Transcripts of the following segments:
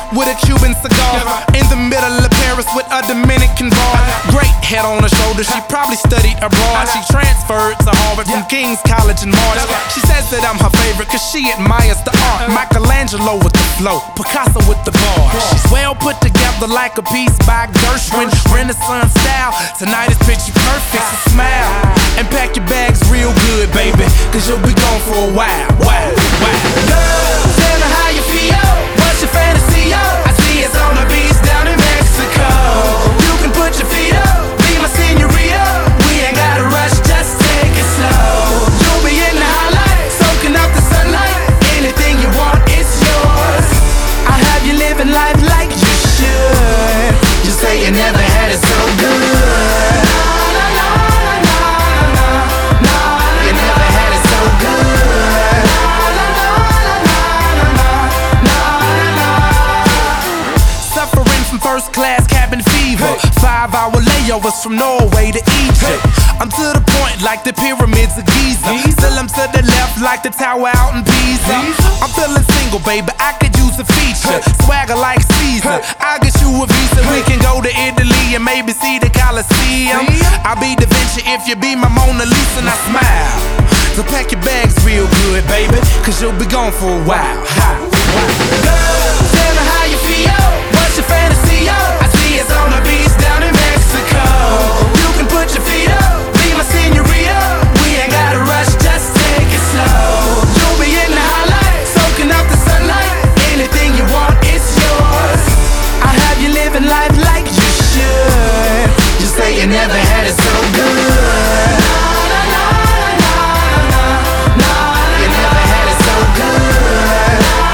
with a Cuban cigar. In the middle of Paris with a Dominican bar. Great head on her shoulder, she probably studied abroad. She transferred to Harvard from King's College in March. She says that I'm her favorite cause she admires the art. Michelangelo with the flow, Picasso with the bar. She's well put together like a piece by Gershwin. Renaissance style, tonight is picture perfect. So smile and pack your bags real good, baby, cause you'll be gone for a while. Girl, tell me how you feel. What's your fantasy, yo? I see it's on the beach down in Mexico. You can put your feet up, be my senorita. We ain't gotta rush, just take it slow. You'll be in the highlight, soaking up the sunlight. Anything you want, it's yours. I'll have you living life like you should. You say you never had it so good. You never had it so good. Suffering from first class cabin fever. 5-hour layovers from Norway to Egypt. I'm to the point like the pyramids of Giza. Still I'm to the left like the tower out in Pisa. I'm feeling single, baby, I could use a feature. Swagger like Caesar, I'll get you a visa. We can go to Italy and maybe see the Colosseum. I'll be Da Vinci if you be my Mona Lisa. And I smile, so pack your bags real good, baby, cause you'll be gone for a while. Girl, tell me how you feel. What's your fantasy, yo? I see it's on the beach down in Mexico. You can put your feet up, be my senorita. We ain't gotta rush, just take it slow. You'll be in the highlight, soaking up the sunlight. Anything you want, it's yours. I'll have you living life like you should. You say you never had it so good. You never had it so good.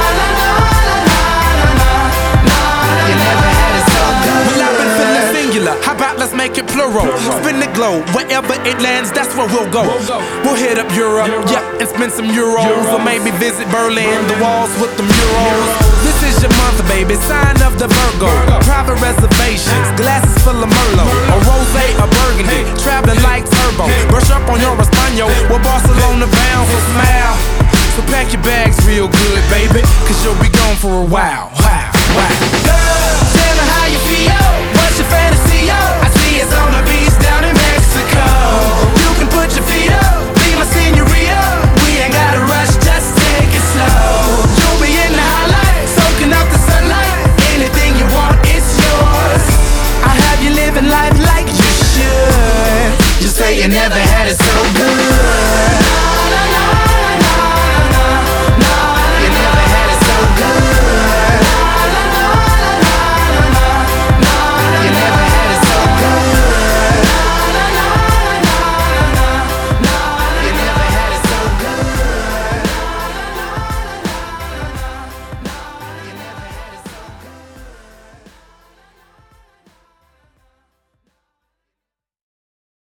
You never had it so good. Well, I've been feeling singular, how about let's make it plural? Spin the globe, wherever it lands, that's where we'll go. We'll hit up Europe, yeah, and spend some euros. Or maybe visit Berlin, the walls with the murals. This is your month, baby, sign of the Virgo. Private reservations, glasses full of Merlot. A rosé, a burgundy, traveling like turbo. Brush up on your Espanol, we're Barcelona bound, so smile. So pack your bags real good, baby, cause you'll be gone for a while. Girl, tell me how you feel. What's your fantasy, yo? I see it's on the beach down in Mexico. You can put your feet up, be my senorita. We ain't gotta rush, just take it slow. You'll be in the highlight, soaking up the sunlight. Anything you want, it's yours. I'll have you living life like you should. You say you never had it so good.